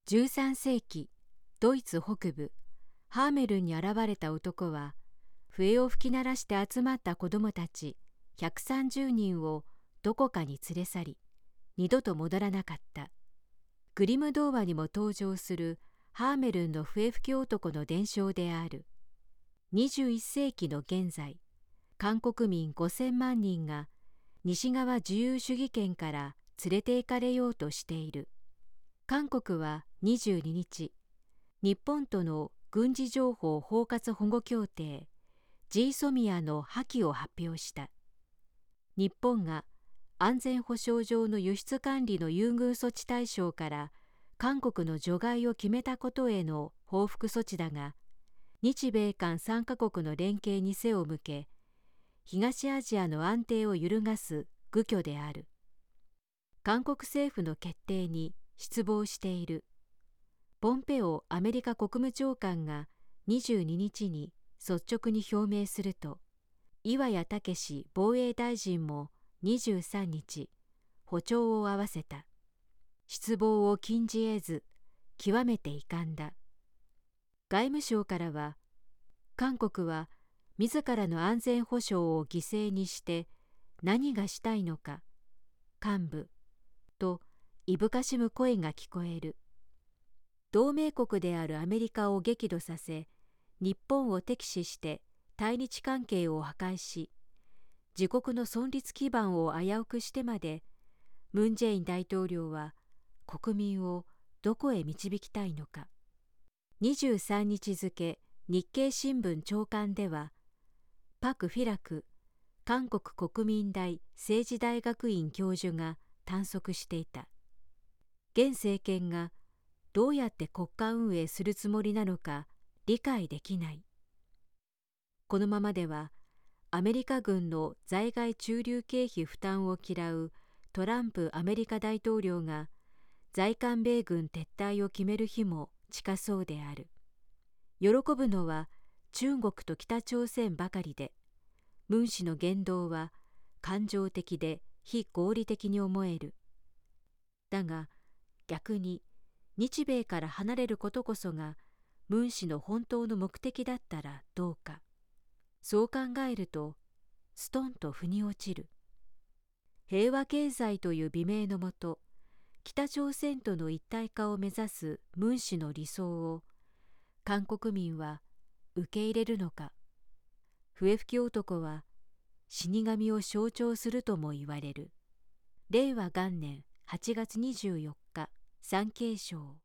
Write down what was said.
13世紀、ドイツ北部ハーメルンに現れた男は、笛を吹き鳴らして集まった子供たち130人をどこかに連れ去り、二度と戻らなかった。グリム童話にも登場するハーメルンの笛吹き男の伝承である。21世紀の現在、韓国民5000万人が西側自由主義圏から連れて行かれようとしている。韓国は22日、日本との軍事情報包括保護協定 GSOMIA の破棄を発表した。日本が安全保障上の輸出管理の優遇措置対象から韓国の除外を決めたことへの報復措置だが、日米韓3カ国の連携に背を向け、東アジアの安定を揺るがす愚挙である。韓国政府の決定に失望している。ポンペオアメリカ国務長官が22日に率直に表明すると、岩谷武防衛大臣も23日、歩調を合わせた。失望を禁じ得ず、極めて遺憾だ。外務省からは、韓国は自らの安全保障を犠牲にして何がしたいのか、幹部といぶかしむ声が聞こえる。同盟国であるアメリカを激怒させ、日本を敵視して対日関係を破壊し、自国の存立基盤を危うくしてまで、ムン・ジェイン大統領は国民をどこへ導きたいのか。23日付、日経新聞朝刊では、パク・フィラク韓国国民大政治大学院教授が探索していた。現政権がどうやって国家運営するつもりなのか理解できない。このままでは、アメリカ軍の在外駐留経費負担を嫌うトランプアメリカ大統領が在韓米軍撤退を決める日も近そうである。喜ぶのは中国と北朝鮮ばかりで、ムン氏の言動は感情的で非合理的に思える。だが逆に日米から離れることこそがムン氏の本当の目的だったらどうか。そう考えるとストンと腑に落ちる。平和経済という美名のもと、北朝鮮との一体化を目指すムン氏の理想を韓国民は受け入れるのか。笛吹き男は死神を象徴するとも言われる。令和元年8月24日、産経省。